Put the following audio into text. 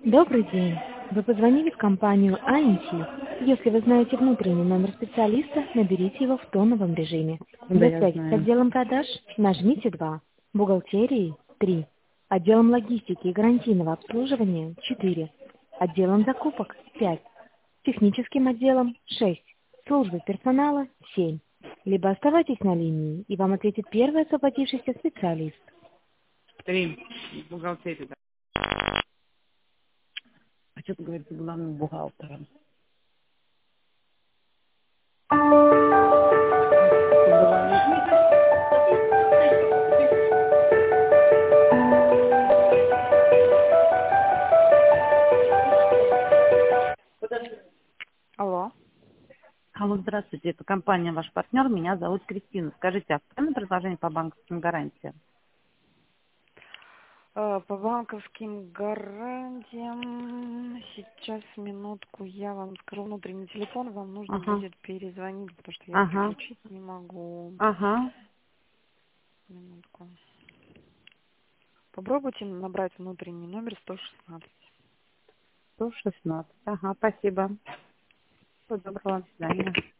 Добрый день. Вы позвонили в компанию АНТ. Если вы знаете внутренний номер специалиста, наберите его в тоновом режиме. Да, Для я связи с знаю. отделом продаж нажмите 2, бухгалтерии 3, отделом логистики и гарантийного обслуживания 4, отделом закупок 5, техническим отделом 6, службой персонала 7. Либо оставайтесь на линии, и вам ответит первый освободившийся специалист. 3. Бухгалтерия, да. А что ты говоришь с главным бухгалтером? Алло. Алло, здравствуйте. Это компания «Ваш партнер». Меня зовут Кристина. Скажите, а какое предложение по банковским гарантиям? По банковским гарантиям сейчас минутку я вам скажу внутренний телефон, вам нужно Ага. будет перезвонить, потому что я Ага. подключить не могу. Ага. Минутку. Попробуйте набрать внутренний номер 116. 116. Ага, спасибо. Всего доброго. До свидания.